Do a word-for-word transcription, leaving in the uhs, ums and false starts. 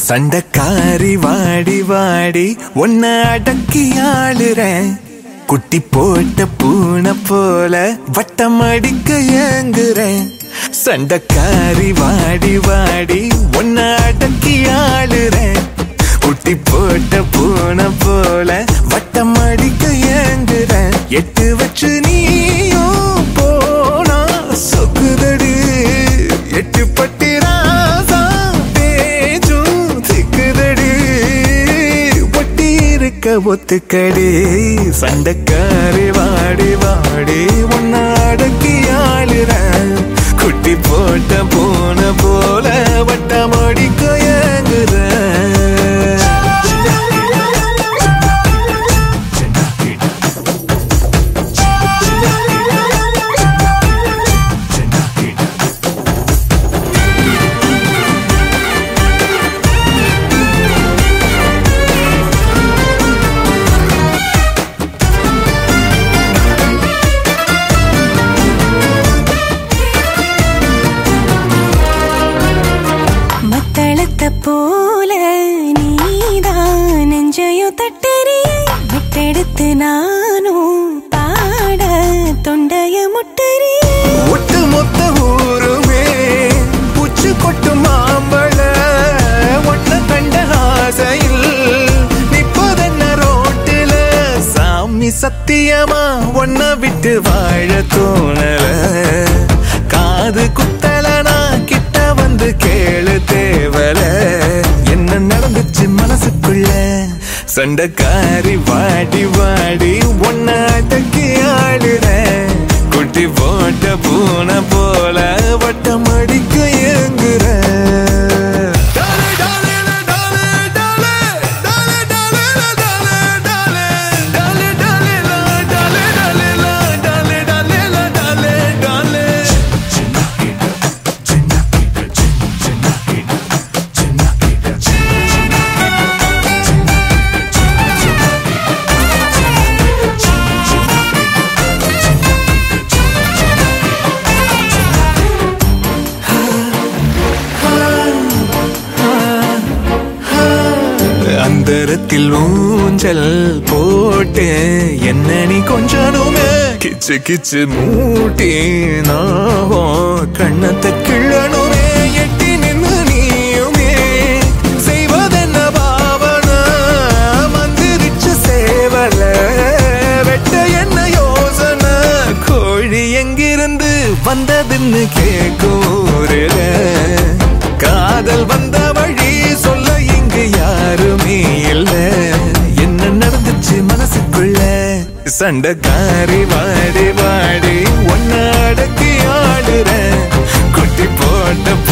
சண்டக்காரி வாடி வாடி உன்னை அடக்கி ஆளுறேன். குட்டி போட்ட பூனை போல வட்டம் அடிக்க ஏங்குறேன். சண்டக்காரி வாடி வாடி உன்னை அடக்கி ஆளுறேன். குட்டி போட்ட பூனை போல வட்டம் அடிக்க ஏங்குறேன். எட்டு வச்சு நீயும் போனா சொக்குதடி எட்டு பட்டி ராசா பேச்சும் திக்குதடி ஒட்டி இருக்க ஒத்துக்கடி. சண்டக்காரி வாடி வாடி உன்னை அடக்கி ஆளுறேன். குட்டி போட்ட பூனை போல வட்டம் அடிக்க ஏங்குறேன். போல நீதான் நெஞ்சையோ தட்டறி விட்டெடுத்து நானும் பாட தொண்டைய முட்டறி. ஒட்டு மொத்த ஊருமே பூச்சு கொட்டு மாம்பழ ஒன்ன கண்ட ஆசையில் நிப்பதென்ன ரோட்டில. சாமி சத்தியமா ஒன்ன விட்டு வாழ தோணல. காது குத்தலனா கிட்ட வந்து கேளு தேவல. என்ன நடந்துச்சு மனசுக்குள்ள. சண்டக்காரி வாடி வாடி ஒன்ன அடக்கி ஆளுறேன். குட்டி போட்ட பூனை போல வட்டம் அடிக்க ஏங்குறேன். அந்தரத்தில் ஊஞ்சல் போட்டு என்ன நீ கொஞ்சனுமே கிச்சு கிச்சு மூட்டி நாவும் கண்ணத்தை கிள்ளனுமே. எட்டி நின்று நீயுமே செய்வதென்ன பாவன மந்திரிச்சு சேவல வெட்ட என்ன யோசனை. கோழி எங்கிருந்து வந்ததுன்னு கேக்கூரல. காதல் வந்த வழி சொல்ல இங்கு யாருமே இல்ல. என்ன நடந்துச்சு மனசுக்குள்ள. சண்டக்காரி வாடி வாடி ஒன்ன அடக்கி ஆளுறேன். குட்டி போட்ட